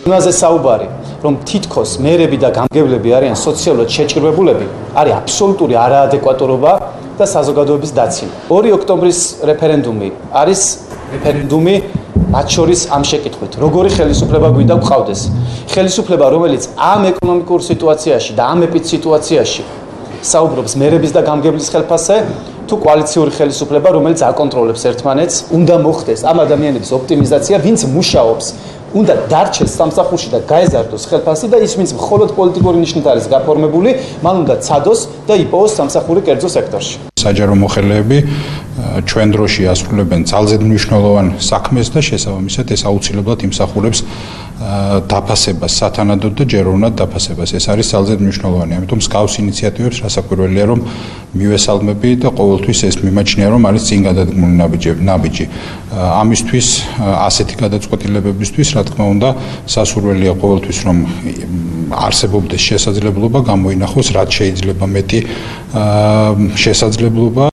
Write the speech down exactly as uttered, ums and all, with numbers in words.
იმაზე საუბარი, რომ თითქოს მერები და გამგებლები არიან სოციალურად შეჭრებულები, არის აბსოლუტური არაადეკვატურობა და საზოგადოების დაცინვა. ორი ოქტომბრის რეფერენდუმი არის რეფერენდუმი მათ შორის ამ შეკითხვით, როგორი ხელისუფლება გვინდა გვყავდეს. ხელისუფლება, რომელიც ამ ეკონომიკურ სიტუაციაში და ამ ეპიდ სიტუაციაში საუბრობს მერების და გამგებლის ხელფასზე, თუ კოალიციური ხელისუფლება, რომელიც აკონტროლებს ერთმანეთს, უნდა მოხდეს ამ ადამიანების ოპტიმიზაცია, ვინც მუშაობს, უნდა დარჩეს სამსახურში და გაეზარდოს ხელფასი და ის, ვინც მხოლოდ პოლიტიკური ნიშნით არის გაფორმებული, მან უნდა ცადოს და იპოვოს სამსახური კერძო სექტორში. საჯარო მოხელეები ჩვენ დროში ასრულებენ ძალზედ მნიშვნელოვან საქმეს და შესაბამისად ეს აუცილებლად იმსახურებს დაფასებას სათანადოდ და ჯეროვნად დაფასებას. ეს არის ძალზედ მნიშვნელოვანი. ამიტომ მსგავს ინიციატივებს რასაკვირველია რომ მივესალმები და ყოველთვის ეს მიმაჩნია რომ არის წინ გადადგმული ნაბიჯი. ამისთვის ასეთი გადაწყვეტილებებისთვის რა თქმა უნდა სასურველია ყოველთვის რომ არსებობდეს შესაძლებლობა გამოინახოს რაც შეიძლება მეტი შესაძლებლობა